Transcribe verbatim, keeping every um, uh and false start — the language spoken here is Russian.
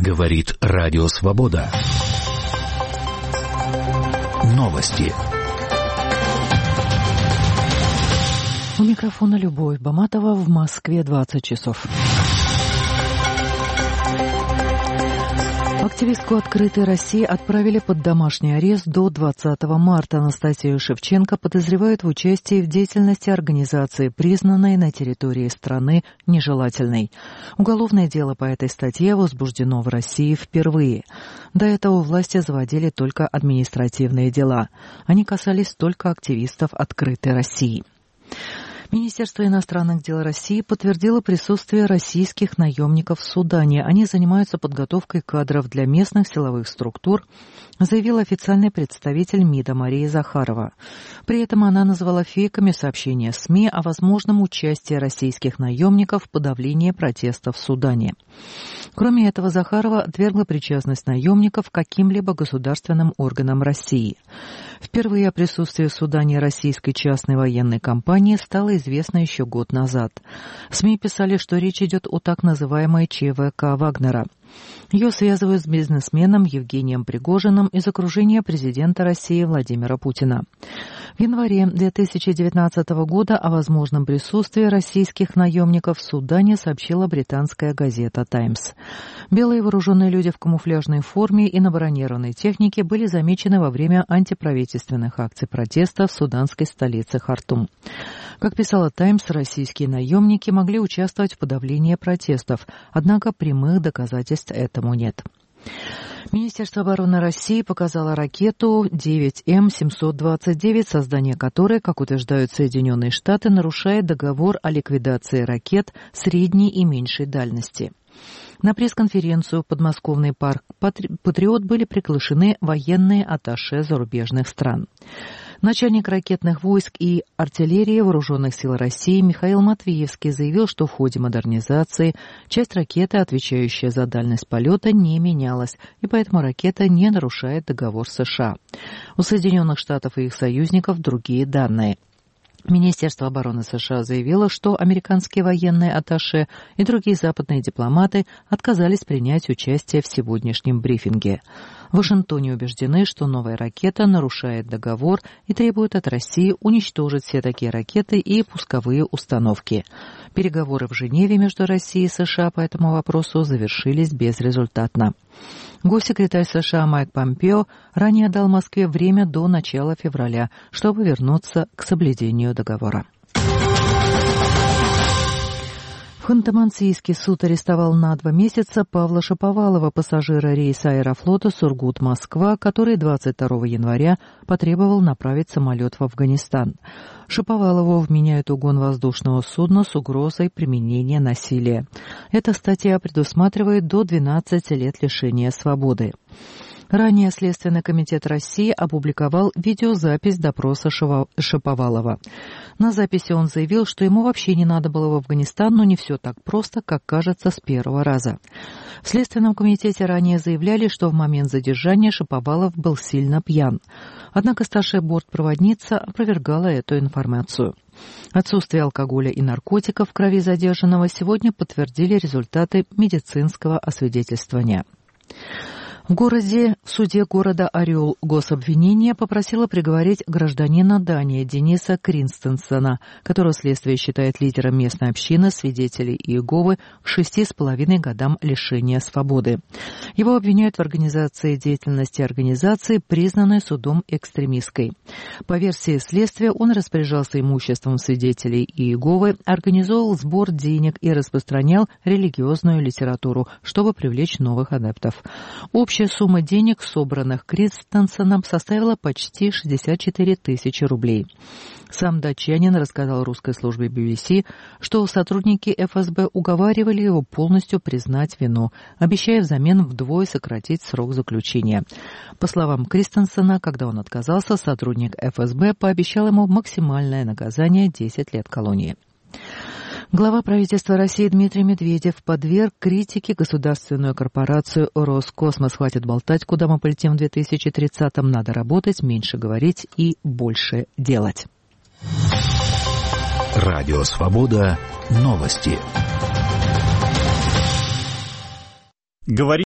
Говорит Радио Свобода. Новости. У микрофона Любовь Баматова. В Москве двадцать часов. Активистку «Открытой России» отправили под домашний арест до двадцатого марта. Анастасию Шевченко подозревают в участии в деятельности организации, признанной на территории страны нежелательной. Уголовное дело по этой статье возбуждено в России впервые. До этого власти заводили только административные дела. Они касались только активистов «Открытой России». Министерство иностранных дел России подтвердило присутствие российских наемников в Судане. Они занимаются подготовкой кадров для местных силовых структур, заявил официальный представитель МИДа Мария Захарова. При этом она назвала фейками сообщения СМИ о возможном участии российских наемников в подавлении протестов в Судане. Кроме этого, Захарова отвергла причастность наемников к каким-либо государственным органам России. Впервые о присутствии в Судане российской частной военной компании стало известно еще год назад. СМИ писали, что речь идет о так называемой ЧВК Вагнера. Ее связывают с бизнесменом Евгением Пригожиным из окружения президента России Владимира Путина. В январе две тысячи девятнадцатого года о возможном присутствии российских наемников в Судане сообщила британская газета «Таймс». Белые вооруженные люди в камуфляжной форме и на бронированной технике были замечены во время антиправительственных акций протеста в суданской столице Хартум. Как писала «Таймс», российские наемники могли участвовать в подавлении протестов, однако прямых доказательств этому нет. Министерство обороны России показало ракету девять эм семьсот двадцать девять, создание которой, как утверждают Соединенные Штаты, нарушает договор о ликвидации ракет средней и меньшей дальности. На пресс-конференцию в подмосковный парк «Патриот» были приглашены военные атташе зарубежных стран. Начальник ракетных войск и артиллерии Вооруженных сил России Михаил Матвеевский заявил, что в ходе модернизации часть ракеты, отвечающая за дальность полета, не менялась, и поэтому ракета не нарушает договор США. У Соединенных Штатов и их союзников другие данные. Министерство обороны США заявило, что американские военные атташе и другие западные дипломаты отказались принять участие в сегодняшнем брифинге. В Вашингтоне убеждены, что новая ракета нарушает договор и требует от России уничтожить все такие ракеты и пусковые установки. Переговоры в Женеве между Россией и США по этому вопросу завершились безрезультатно. Госсекретарь США Майк Помпео ранее дал Москве время до начала февраля, чтобы вернуться к соблюдению договора. Ханты-Мансийский суд арестовал на два месяца Павла Шаповалова, пассажира рейса Аэрофлота Сургут-Москва, который двадцать второго января потребовал направить самолет в Афганистан. Шаповалову вменяют угон воздушного судна с угрозой применения насилия. Эта статья предусматривает до двенадцати лет лишения свободы. Ранее Следственный комитет России опубликовал видеозапись допроса Шаповалова. На записи он заявил, что ему вообще не надо было в Афганистан, но не все так просто, как кажется с первого раза. В Следственном комитете ранее заявляли, что в момент задержания Шаповалов был сильно пьян. Однако старшая бортпроводница опровергала эту информацию. Отсутствие алкоголя и наркотиков в крови задержанного сегодня подтвердили результаты медицинского освидетельствования. В городе, в суде города Орел гособвинение попросило приговорить гражданина Дании Дениса Кринстенсена, которого следствие считает лидером местной общины свидетелей Иеговы, к шести с половиной годам лишения свободы. Его обвиняют в организации деятельности организации, признанной судом экстремистской. По версии следствия, он распоряжался имуществом свидетелей Иеговы, организовывал сбор денег и распространял религиозную литературу, чтобы привлечь новых адептов. Общая сумма денег, собранных Кринстенсеном, составила почти шестьдесят четыре тысячи рублей. Сам датчанин рассказал русской службе би би си, что сотрудники эф эс бэ уговаривали его полностью признать вину, обещая взамен вдвое сократить срок заключения. По словам Кринстенсена, когда он отказался, сотрудник эф эс бэ пообещал ему максимальное наказание – десять лет колонии. Глава правительства России Дмитрий Медведев подверг критике государственную корпорацию «Роскосмос». Хватит болтать, куда мы полетим в две тысячи тридцатом. Надо работать, меньше говорить и больше делать. Радио «Свобода». Новости. Говорит